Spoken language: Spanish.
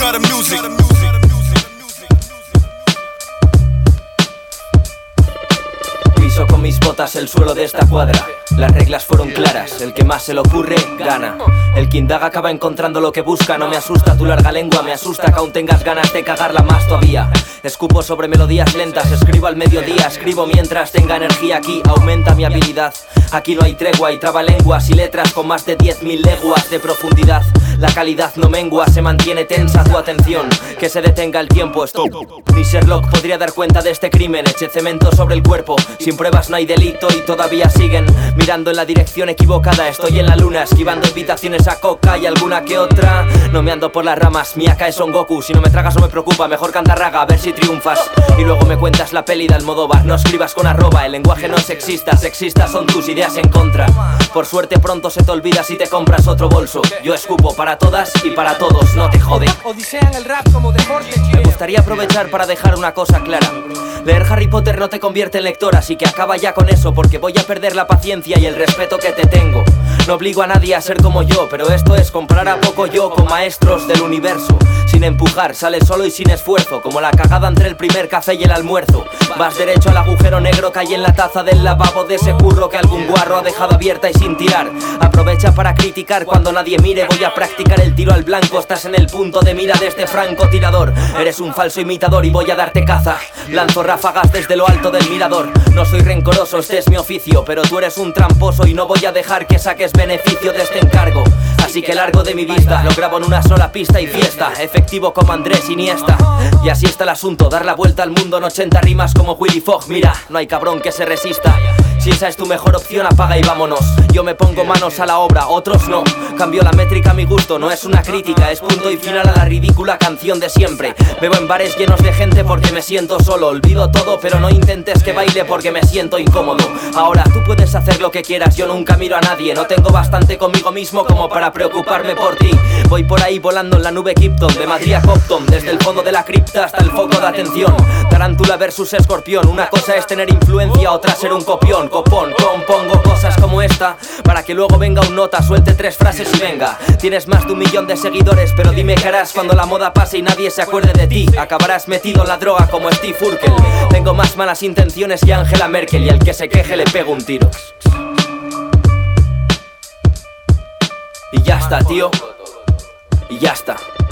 Gutter Music. Piso con mis botas el suelo de esta cuadra. Las reglas fueron claras, el que más se le ocurre, gana. El que indaga acaba encontrando lo que busca. No me asusta tu larga lengua, me asusta que aún tengas ganas de cagarla más todavía. Escupo sobre melodías lentas, escribo al mediodía. Escribo mientras tenga energía, aquí aumenta mi habilidad. Aquí no hay tregua y trabalenguas y letras con más de 10.000 leguas de profundidad. La calidad no mengua, se mantiene tensa tu atención. Que se detenga el tiempo, stop. Ni Sherlock podría dar cuenta de este crimen. Eché cemento sobre el cuerpo, sin pruebas no hay delito y todavía siguen mirando en la dirección equivocada. Estoy en la luna esquivando invitaciones a coca y alguna que otra. No me ando por las ramas, mi AK es Son Goku. Si no me tragas no me preocupa, mejor canta raga a ver si triunfas. Y luego me cuentas la peli de Almodóvar. No escribas con arroba, el lenguaje no es sexista. Sexistas son tus ideas en contra. Por suerte pronto se te olvida si te compras otro bolso. Yo escupo para todas y para todos, no te jode. Odisean el rap como deporte. Me gustaría aprovechar para dejar una cosa clara. Leer Harry Potter no te convierte en lector, así que acaba ya con eso, porque voy a perder la paciencia y el respeto que te tengo. No obligo a nadie a ser como yo, pero esto es comparar a poco yo con maestros del universo. Sin empujar, sales solo y sin esfuerzo, como la cagada entre el primer café y el almuerzo. Vas derecho al agujero negro que hay en la taza del lavabo de ese curro que algún guarro ha dejado abierta y sin tirar. Aprovecha para criticar cuando nadie mire, voy a practicar el tiro al blanco. Estás en el punto de mira de este francotirador. Eres un falso imitador y voy a darte caza. Lanzo ráfagas desde lo alto del mirador. No soy rencoroso, este es mi oficio, pero tú eres un tramposo y no voy a dejar que saques beneficio de este encargo. Así que largo de mi vista, lo grabo en una sola pista y fiesta. Efectivo como Andrés Iniesta. Y así está el asunto, dar la vuelta al mundo en 80 rimas como Willy Fogg. Mira, no hay cabrón que se resista. Si esa es tu mejor opción, apaga y vámonos. Yo me pongo manos a la obra, otros no. Cambio la métrica a mi gusto, no es una crítica. Es punto y final a la ridícula canción de siempre. Bebo en bares llenos de gente porque me siento solo. Olvido todo, pero no intentes que baile porque me siento incómodo. Ahora, tú puedes hacer lo que quieras, yo nunca miro a nadie. No tengo bastante conmigo mismo como para preocuparme por ti. Voy por ahí volando en la nube Krypton, de Madrid a Compton, desde el fondo de la cripta hasta el foco de atención. Tarántula versus escorpión, una cosa es tener influencia, otra ser un copión. Copón, compongo cosas como esta para que luego venga un nota, suelte 3 frases y venga. Tienes más de 1 millón de seguidores, pero dime qué harás cuando la moda pase y nadie se acuerde de ti. Acabarás metido en la droga como Steve Urkel. Tengo más malas intenciones que Angela Merkel y al que se queje le pego un tiro. Y ya está, tío. Y ya está.